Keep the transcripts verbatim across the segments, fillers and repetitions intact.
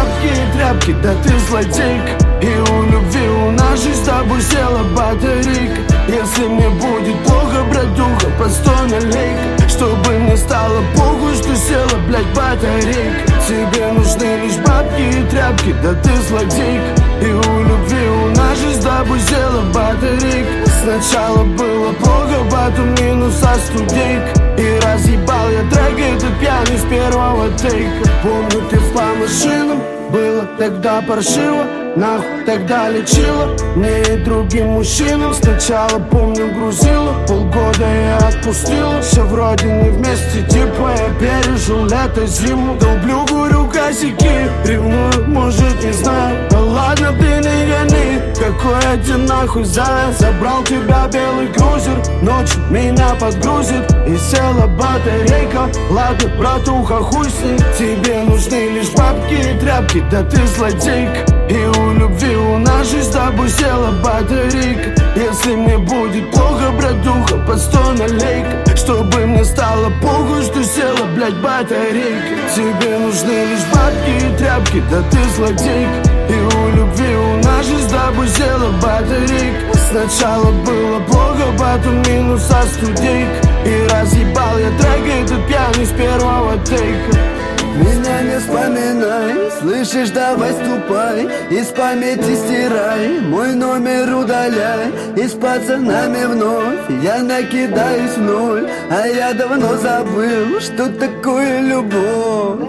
бабки и тряпки, да ты злодейка. И у любви у нас жизнь с тобой села батарейка. Если мне будет плохо, братуха, постой налейка, чтобы мне стало похуй, что села, блядь, батарейка. Тебе нужны лишь бабки и тряпки, да ты злодейка. И у любви у нас жизнь с тобой села батарейка. Сначала было плохо, потом минус, а студейка. И разъебал я трек этот пьяный с первого тейка. Помню, ты спал машинам, было тогда паршиво. Нахуй тогда лечила мне и другим мужчинам. Сначала, помню, грузила, полгода я отпустила. Все вроде не вместе, типа я пережил лето, зиму. Долблю, курю косяки, ревную, может, не знаю. Да ладно, ты не гони, какой я тебе нахуй заяц. Забрал тебя белый крузер, ночью меня подгрузит. И села батарейка, ладно, братуха, хуй с ней. Тебе нужны лишь бабки и тряпки, да ты злодейка. И у любви у нас жизнь с тобой села батарейка. Если мне будет плохо, братуха, постой налейка, чтобы мне стало похуй, что села, блядь, батарейка. Тебе нужны лишь бабки и тряпки, да ты злодейка. И у любви у нас жизнь с тобой села батарейка. Сначала было плохо, потом минус, а студейка. И разъебал я трек этот пьяный с первого тейка. Меня не вспоминай, слышишь, давай ступай, из памяти стирай, мой номер удаляй. И с пацанами вновь я накидаюсь в ноль, а я давно забыл, что такое любовь.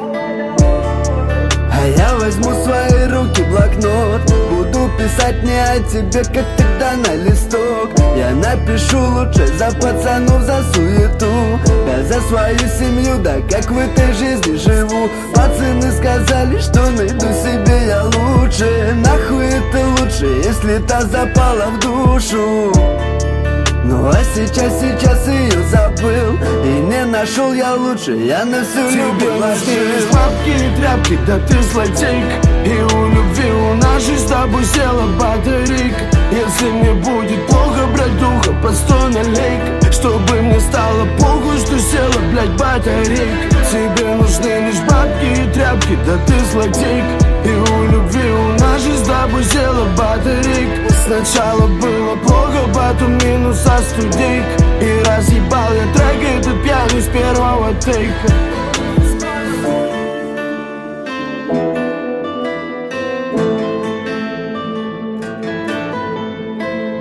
А я возьму в свои руки блокнот, буду писать не о тебе, как тогда на листок. Я напишу лучше за пацанов, за суету, да за свою семью, да как в этой жизни живу. Пацаны сказали, что найду себе я лучше. Нахуй это лучше, если та запала в душу. Ну а сейчас, сейчас ее забыл, и не нашел я лучше, я на всю любовь лишь бабки и тряпки, да ты злодейка. И у любви у нас жизнь с тобой села батарейка. Если мне будет плохо, братуха, постой налейка, чтобы мне стало похуй, что села, блядь, батарейка. Тебе нужны лишь бабки и тряпки, да ты злодейка. И у любви у нас жизнь с тобой села батарейка. Сначала было плохо, потом минус, а студейка. И разъебал я трек этот пьяный с первого тейка.